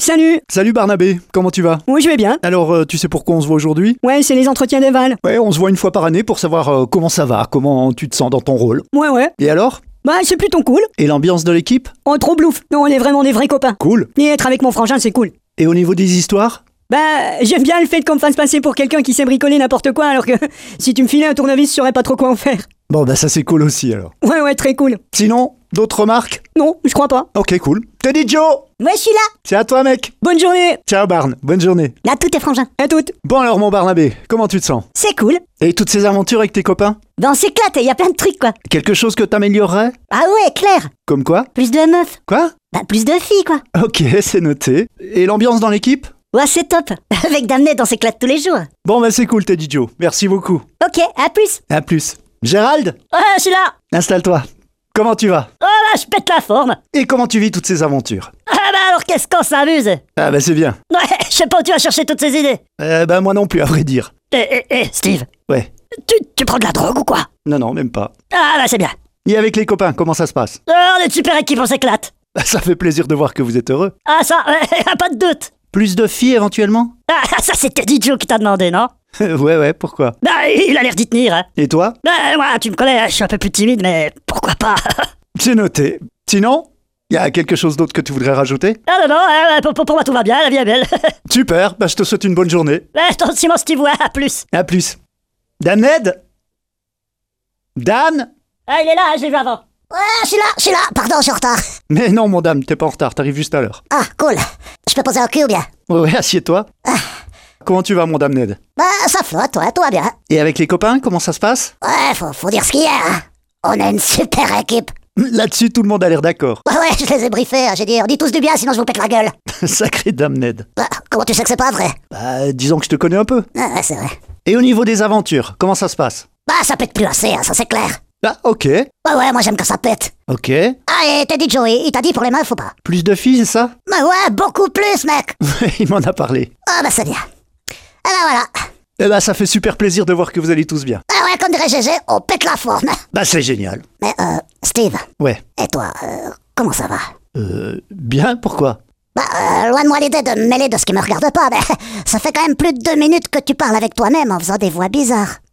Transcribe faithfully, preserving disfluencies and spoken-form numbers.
Salut. Salut Barnabé, comment tu vas? Oui, je vais bien. Alors, euh, tu sais pourquoi on se voit aujourd'hui? Ouais, c'est les entretiens d'Eval. Ouais, on se voit une fois par année pour savoir euh, comment ça va, comment tu te sens dans ton rôle. Ouais, ouais. Et alors? Bah, c'est plutôt cool. Et l'ambiance de l'équipe? Oh, trop blouf. Non, on est vraiment des vrais copains. Cool. Et être avec mon frangin, c'est cool. Et au niveau des histoires? Bah, j'aime bien le fait qu'on me fasse passer pour quelqu'un qui sait bricoler n'importe quoi, alors que si tu me filais un tournevis, je saurais pas trop quoi en faire. Bon, bah ça c'est cool aussi alors. Ouais, ouais, très cool. Sinon, d'autres remarques? Non, je crois pas. Ok, cool. Teddy Joe! Ouais, je suis là. C'est à toi mec. Bonne journée. Ciao Barn, bonne journée. Là, tout est frangin. À toutes. Bon alors mon Barnabé, comment tu te sens? C'est cool. Et toutes ces aventures avec tes copains? Ben, on s'éclate et y a plein de trucs, quoi. Quelque chose que t'améliorerais? Ah ouais, clair. Comme quoi? Plus de meufs. Quoi? Bah, plus de filles, quoi. Ok, c'est noté. Et l'ambiance dans l'équipe? Ouais, c'est top. Avec Damned, on s'éclate tous les jours. Bon bah c'est cool Teddy Joe, merci beaucoup. Ok, à plus. À plus. Gérald? Ouais, je suis là. Installe-toi. Comment tu vas? Oh là, je pète la forme. Et comment tu vis toutes ces aventures? Ah bah alors, qu'est-ce qu'on s'amuse? Ah bah c'est bien. Ouais, je sais pas où tu vas chercher toutes ces idées. Euh, bah moi non plus à vrai dire. Eh, eh, eh, Steve, Ouais. tu, tu prends de la drogue ou quoi? Non non, même pas. Ah bah c'est bien. Et avec les copains, comment ça se passe? Oh, on est de super équipe, on s'éclate. Bah, ça fait plaisir de voir que vous êtes heureux. Ah ça, ouais, pas de doute. Plus de filles éventuellement? Ah, ça c'est Teddy Joe qui t'a demandé, non? Ouais ouais, pourquoi? Bah, il a l'air d'y tenir, hein. Et toi? Bah, moi, tu me connais, je suis un peu plus timide, mais pourquoi pas? C'est noté. Sinon, y a quelque chose d'autre que tu voudrais rajouter? Ah non, non, euh, pour, pour moi tout va bien, la vie est belle. Super, bah je te souhaite une bonne journée. Ouais, toi aussi, mon Steve, ouais, à plus. À plus. Damned? Dan? Ah, il est là, je l'ai vu avant. Ouais, je suis là, je suis là. Pardon, je suis en retard. Mais non mon dame, t'es pas en retard, t'arrives juste à l'heure. Ah, cool. Je peux poser un cul ou bien? Ouais ouais, assieds-toi. Comment tu vas mon Damned? Bah, ça flotte, ouais, tout va bien. Et avec les copains, comment ça se passe? Ouais, faut, faut dire ce qu'il y a, hein. On a une super équipe. Là-dessus, tout le monde a l'air d'accord. Ouais, ouais, je les ai briefés, hein. J'ai dit, on dit tous du bien, sinon je vous pète la gueule. Sacré Damned. Bah, comment tu sais que c'est pas vrai? Bah, disons que je te connais un peu. Ah, ouais, c'est vrai. Et au niveau des aventures, comment ça se passe? Bah, ça pète plus assez, hein, ça c'est clair. Ah, ok. Ouais, ouais, moi j'aime quand ça pète. Ok. Ah, et Teddy Joe, il t'a dit pour les meufs ou pas? Plus de filles, c'est ça? Bah ouais, beaucoup plus, mec. Il m'en a parlé. Ah, bah c'est bien. Et ben voilà. Eh bah, ça fait super plaisir de voir que vous allez tous bien. Ah ouais, comme dirait G G, on pète la forme. Bah, c'est génial. Mais euh, Steve, Ouais. et toi, euh, comment ça va? Euh, bien, pourquoi? Bah, euh, loin de moi l'idée de me mêler de ce qui me regarde pas, mais ça fait quand même plus de deux minutes que tu parles avec toi-même en faisant des voix bizarres.